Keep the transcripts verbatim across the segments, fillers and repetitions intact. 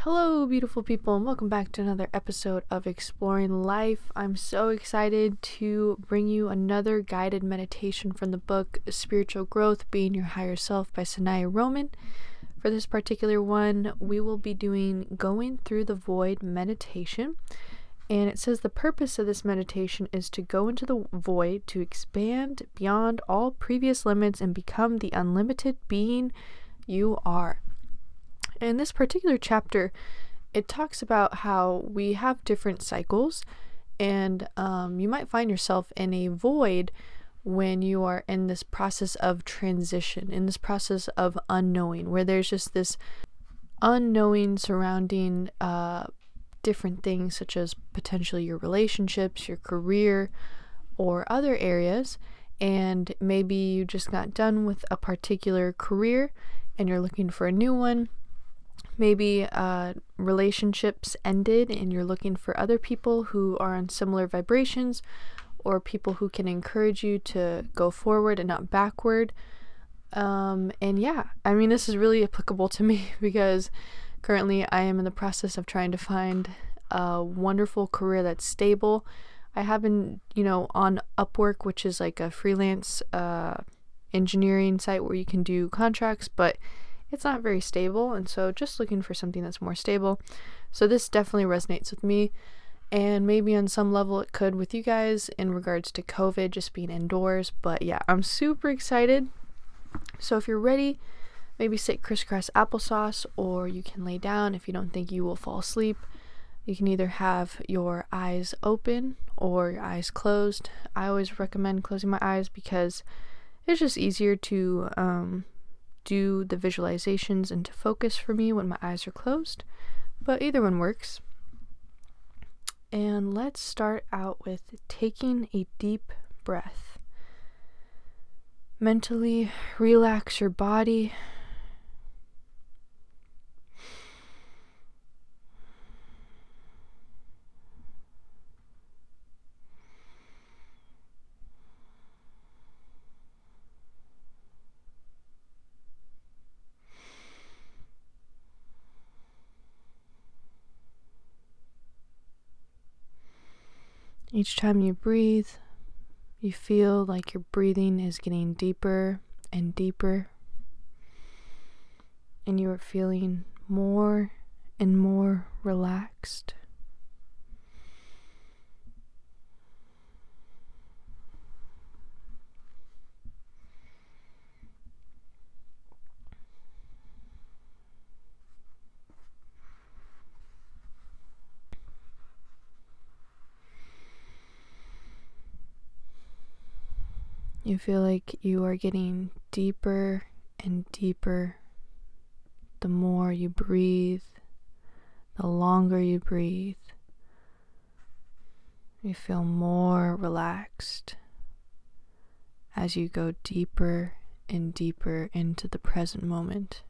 Hello, beautiful people, and welcome back to another episode of Exploring Life. I'm so excited to bring you another guided meditation from the book Spiritual Growth, Being Your Higher Self by Sanaya Roman. For this particular one, we will be doing Going Through the Void meditation. And it says the purpose of this meditation is to go into the void, to expand beyond all previous limits and become the unlimited being you are. In this particular chapter, it talks about how we have different cycles, and um, you might find yourself in a void when you are in this process of transition, in this process of unknowing, where there's just this unknowing surrounding uh, different things, such as potentially your relationships, your career, or other areas. And maybe you just got done with a particular career and you're looking for a new one. Maybe uh, relationships ended and you're looking for other people who are on similar vibrations, or people who can encourage you to go forward and not backward. Um, and yeah, I mean, this is really applicable to me because currently I am in the process of trying to find a wonderful career that's stable. I have been, you know, on Upwork, which is like a freelance uh, engineering site where you can do contracts, but it's not very stable, and so just looking for something that's more stable. So this definitely resonates with me, and maybe on some level it could with you guys in regards to COVID, just being indoors. But yeah, I'm super excited. So if you're ready, maybe sit crisscross applesauce, or you can lay down if you don't think you will fall asleep. You can either have your eyes open or your eyes closed. I always recommend closing my eyes because it's just easier to um do the visualizations and to focus for me when my eyes are closed, but either one works. And let's start out with taking a deep breath. Mentally relax your body. Each time you breathe, you feel like your breathing is getting deeper and deeper, and you are feeling more and more relaxed. You feel like you are getting deeper and deeper the more you breathe, the longer you breathe. You feel more relaxed as you go deeper and deeper into the present moment.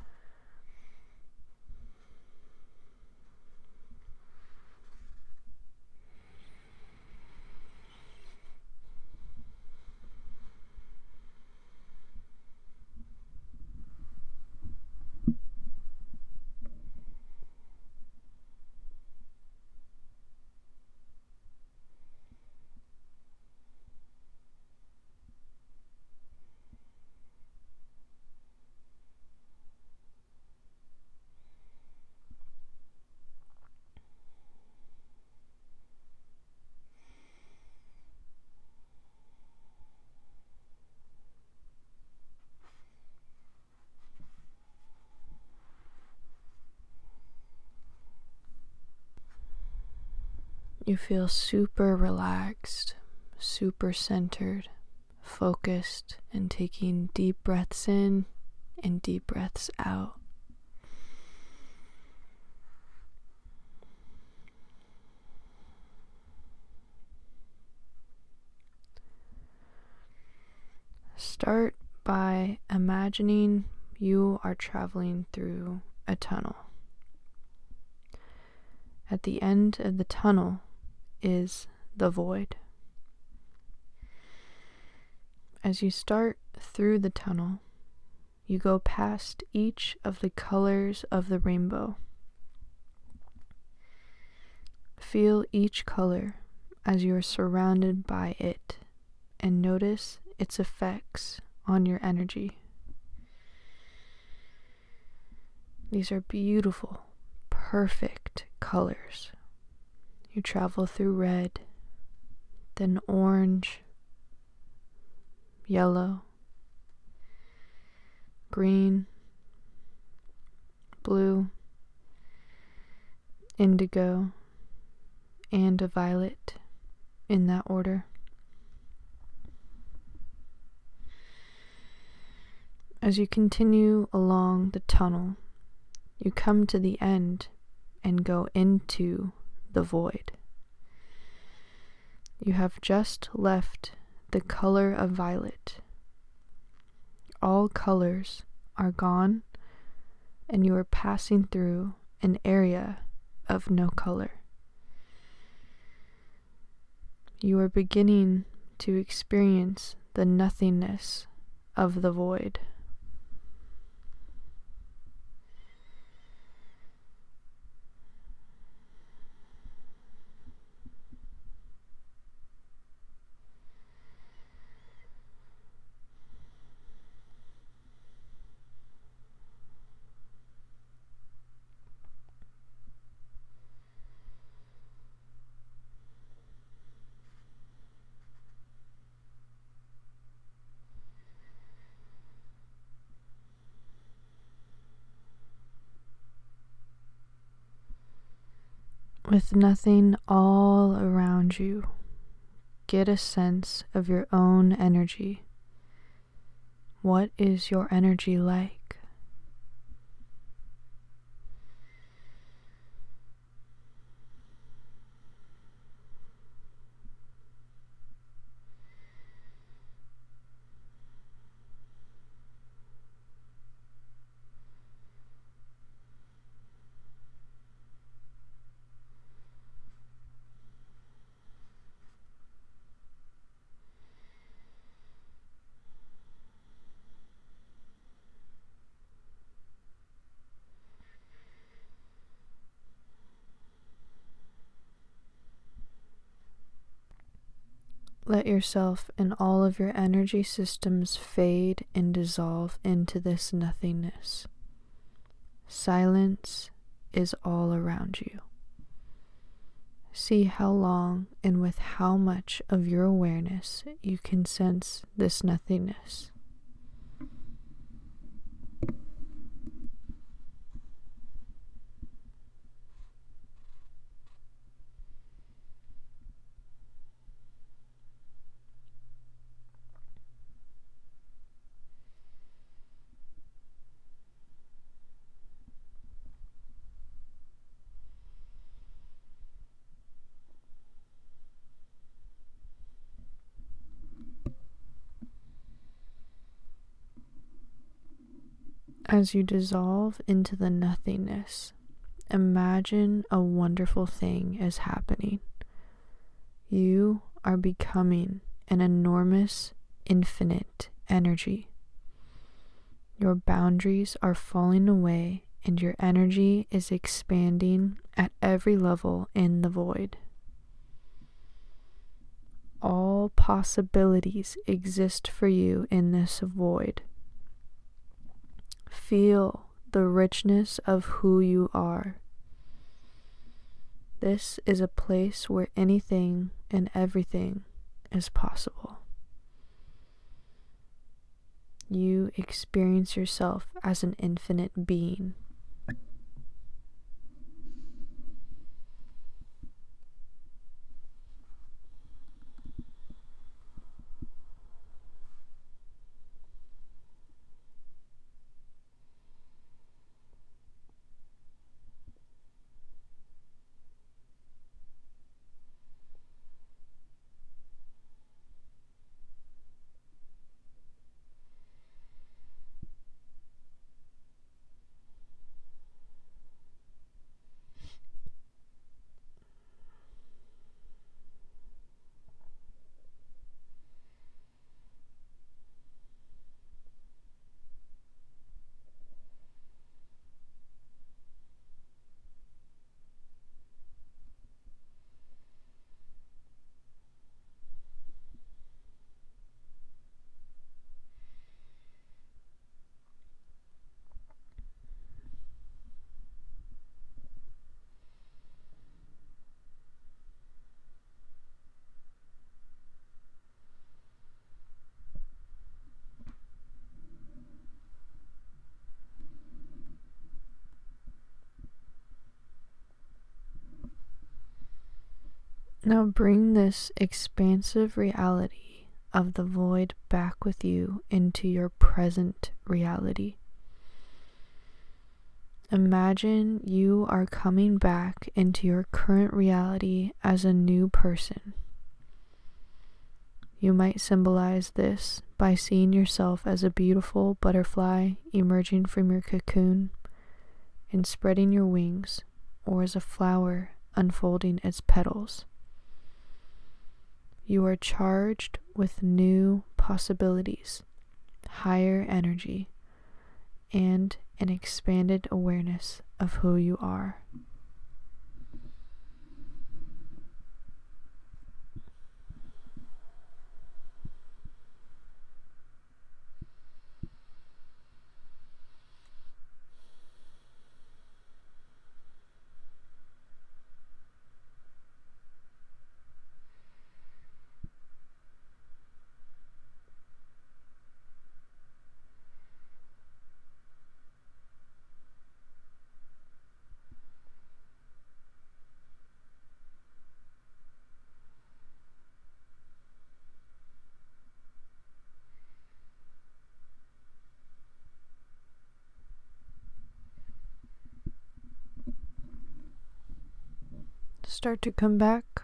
You feel super relaxed, super centered, focused, and taking deep breaths in and deep breaths out. Start by imagining you are traveling through a tunnel. At the end of the tunnel is the void. As you start through the tunnel, you go past each of the colors of the rainbow. Feel each color as you are surrounded by it, and notice its effects on your energy. These are beautiful, perfect colors. You travel through red, then orange, yellow, green, blue, indigo, and a violet, in that order. As you continue along the tunnel, you come to the end and go into the void. You have just left the color of violet. All colors are gone, and you are passing through an area of no color. You are beginning to experience the nothingness of the void. With nothing all around you, get a sense of your own energy. What is your energy like? Let yourself and all of your energy systems fade and dissolve into this nothingness. Silence is all around you. See how long and with how much of your awareness you can sense this nothingness. As you dissolve into the nothingness, imagine a wonderful thing is happening. You are becoming an enormous, infinite energy. Your boundaries are falling away, and your energy is expanding at every level in the void. All possibilities exist for you in this void. Feel the richness of who you are. This is a place where anything and everything is possible. You experience yourself as an infinite being. Now bring this expansive reality of the void back with you into your present reality. Imagine you are coming back into your current reality as a new person. You might symbolize this by seeing yourself as a beautiful butterfly emerging from your cocoon and spreading your wings, or as a flower unfolding its petals. You are charged with new possibilities, higher energy, and an expanded awareness of who you are. Start to come back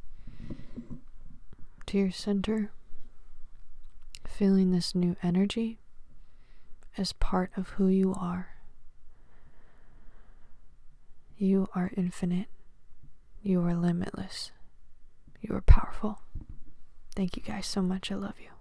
to your center, feeling this new energy as part of who you are. You are infinite. You are limitless. You are powerful. Thank you guys so much. I love you.